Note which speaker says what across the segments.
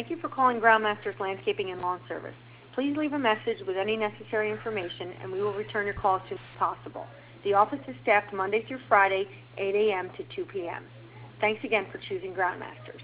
Speaker 1: Thank you for calling Groundmasters Landscaping and Lawn Service. Please leave a message with any necessary information, and we will return your call as soon as possible. The office is staffed Monday through Friday, 8 a.m. to 2 p.m. Thanks again for choosing Groundmasters.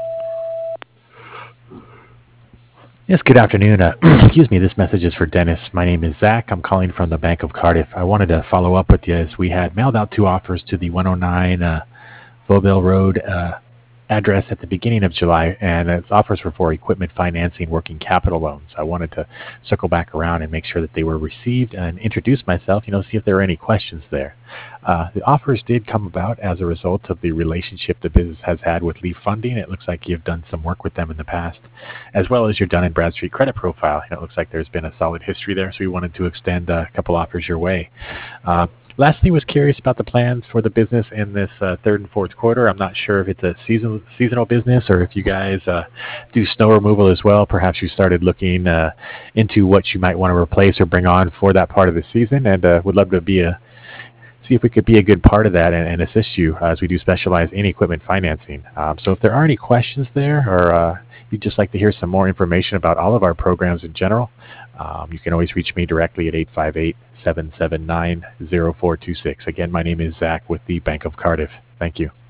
Speaker 2: Yes, good afternoon. Excuse me, this message is for Dennis. My name is Zach. I'm calling from the Bank of Cardiff. I wanted to follow up with you as we had mailed out 2 offers to the 109 Vauxville Road address at the beginning of July, and its offers were for equipment financing working capital loans. I wanted to circle back around and make sure that they were received and introduce myself, see if there were any questions there. The offers did come about as a result of the relationship the business has had with Leaf Funding. It looks like you've done some work with them in the past, as well as your Dun & Bradstreet credit profile. It looks like there's been a solid history there, so we wanted to extend a couple offers your way. Lastly, was curious about the plans for the business in this third and fourth quarter. I'm not sure if it's a seasonal business or if you guys do snow removal as well. Perhaps you started looking into what you might want to replace or bring on for that part of the season, and would love to see if we could be a good part of that and assist you, as we do specialize in equipment financing. So if there are any questions there, or you'd just like to hear some more information about all of our programs in general, you can always reach me directly at 858-779-0426. Again, my name is Zach with the Bank of Cardiff. Thank you.